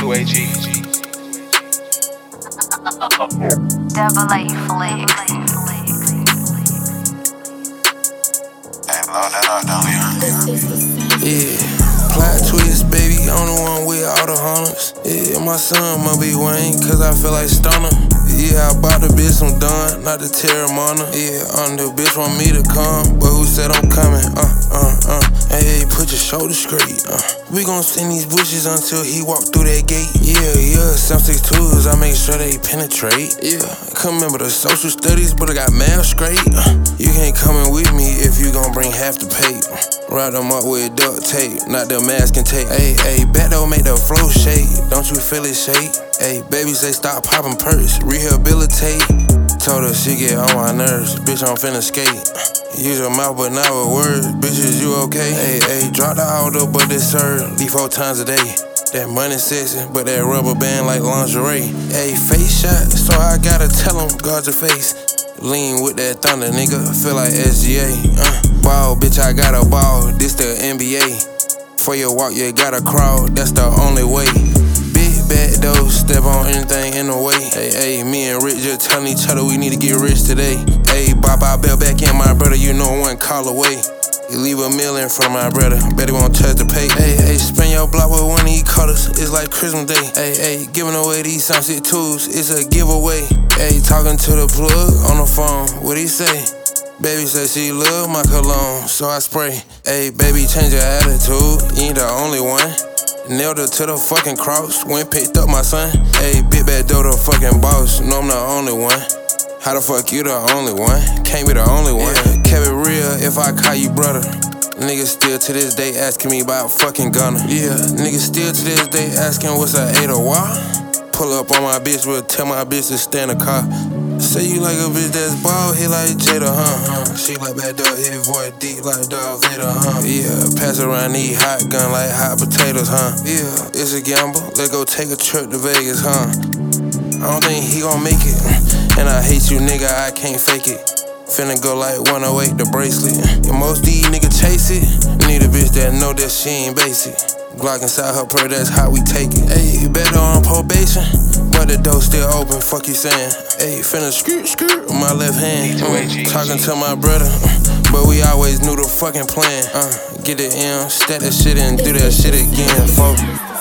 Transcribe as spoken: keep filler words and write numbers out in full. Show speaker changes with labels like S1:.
S1: two A G.
S2: Double A Flex.
S3: Yeah, plot twist, baby, I'm the one with all the hunters. Yeah, my son must be Wayne, cause I feel like Stoner. Yeah, I bought the bitch some done, not the Terra Mona. Yeah, um, the bitch want me to come, but who said I'm coming? Uh, uh, uh, hey, put your shoulders straight. Uh, we gon' send these bushes until he walk through that gate. Yeah, yeah, seven six twos, I make sure they penetrate. Yeah, come remember the social studies, but I got math straight. Uh, you can't come in with me if you gon' bring half the pay. Uh, wrap them up with duct tape, not the mask and tape. Hey, hey, back though make the flow shake. Don't you feel it shake? Hey, baby say stop popping perks, rehabilitate. Told her she get on my nerves, bitch I'm finna skate. Use your mouth but not with words, bitch is you okay? Hey, hey, drop the auto but it's served, leave four times a day. That money sexy, but that rubber band like lingerie. Hey, face shot, so I gotta tell him, guard your face. Lean with that thunder, nigga, feel like S G A. Uh, ball, bitch, I got a ball, this the N B A. For your walk, you gotta crawl, that's the only way. Big bad though, step on anything in the way. Hey, hey, me and Rick just telling each other we need to get rich today. Hey, bop, I bell back in my brother, you know one call away. You leave a million from my brother, bet he won't touch the pay. Hey, hey, spin your block with one of these colors, it's like Christmas Day. Hey, hey, giving away these sunset tools, it's a giveaway. Hey, talking to the plug on the phone, what he say? Baby say she love my cologne, so I spray. Hey, baby, change your attitude, you ain't the only one. Nailed her to the fucking cross, went picked up my son. Hey, big bad dough, the fucking boss, no I'm the only one. How the fuck you the only one? Can't be the only one. Yeah, kept it real if I call you brother. Niggas still to this day asking me about fucking gunner. Yeah, niggas still to this day asking what's a eight or why. Pull up on my bitch, will tell my bitch to stay in the car. Say you like a bitch that's bald, hit like Jada, huh? She like bad dog, hit voice deep like Darth Vader, huh? Yeah, pass around, eat hot gun like hot potatoes, huh? Yeah, it's a gamble, let's go take a trip to Vegas, huh? I don't think he gon' make it, and I hate you, nigga, I can't fake it. Finna go like one oh eight, the bracelet. And most these niggas chase it, need a bitch that know that she ain't basic. Glock inside her purse, that's how we take it. Ayy, better on probation, but the door still open, fuck you saying. Ayy, finna skirt, skirt with my left hand. Mm, talking to my brother, but we always knew the fucking plan. Uh, get it in, stack that shit and do that shit again, folks.